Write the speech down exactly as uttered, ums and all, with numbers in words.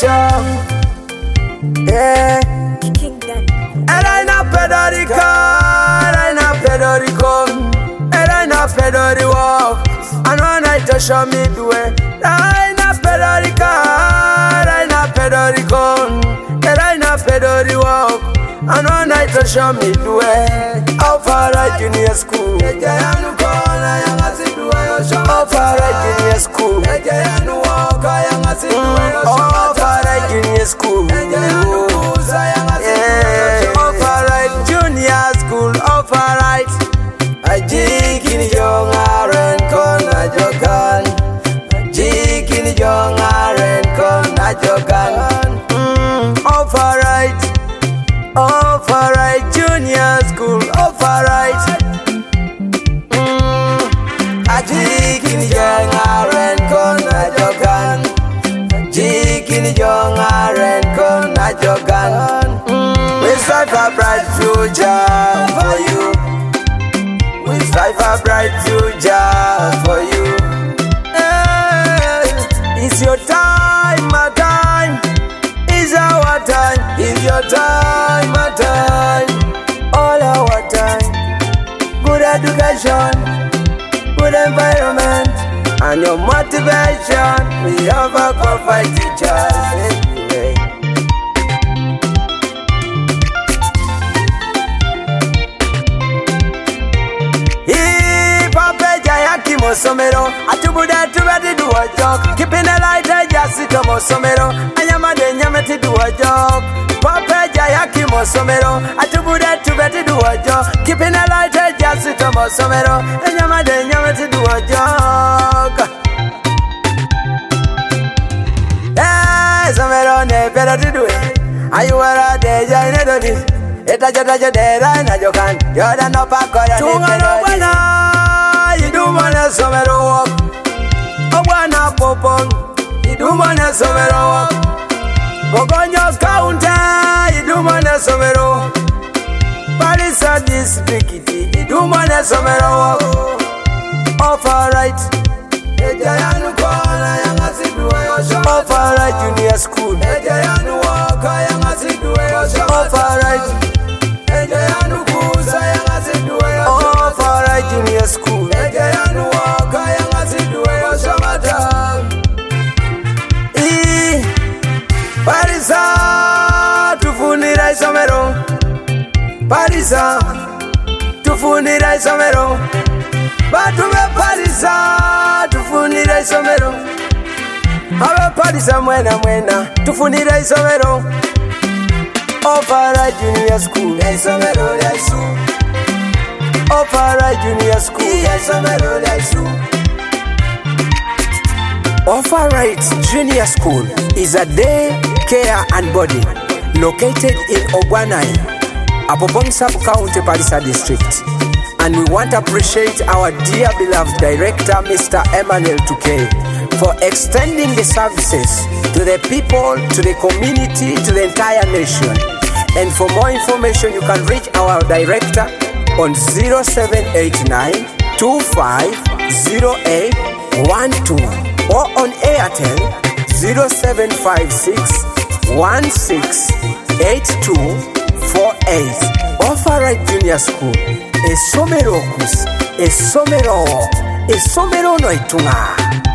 future. Yeah. Era ina pedorica, era ina pedorico, era ina pedorico. And one night to show me the way. Era ina pedorica, era ina pedorico, era ina pedorico. And one night to show me the way. How far I junior school? How far I junior school? How far I junior school? Yeah. How far I junior school? How far I Jikini young aren kon na jogan. Jikini young aren kon na jogan. How far I How far I junior school? How far I Jikini young aren kon na jogan. Jikini young aren kon na jogan. We strive for bright future for you. We strive for bright future for you. Hey, it's your time, my time. It's our time. It's your time, my time. All our time. Good education, good environment, and your motivation. We have a qualified teachers. Hey, Mosomero, atubuda tubadi do a job. Keeping a light, I just sit on Mosomero. I am a denyamati do a job. Papa Jayaki Mosomero, atubuda tubadi do a job. Keeping a light, I just sit on Mosomero. I am a denyamati do a job. Eh, Somero never to do it. Are you a day? I know this. It's a judge there, I know you can. You're the no pack or you do wanna somewhere walk. I wanna pop on. You do wanna somewhere walk. Go on your counter. You do wanna somewhere walk. Paris at this tricky. You do wanna somewhere walk. Off right. Off right junior school. Off right. Off right junior school. Parisa tufundira isomero. Parisa tufundira isomero. Batu be Parisa tufundira isomero. Abe Parisa mwena mwena tufundira isomero. Opera Junior School isomero lyasu. Opera Junior School isomero lyasu. Offerite Junior School is a day care and boarding located in Ogwanai, Apopong Sub-County, Parisa District. And we want to appreciate our dear beloved director, Mister Emmanuel Tukey, for extending the services to the people, to the community, to the entire nation. And for more information, you can reach our director on zero seven eight nine, two five zero eight one two. Or on Airtel zero seven five six, one six eight two four eight. Offerite Junior School. Esomero kus, esomero, esomero no itunga.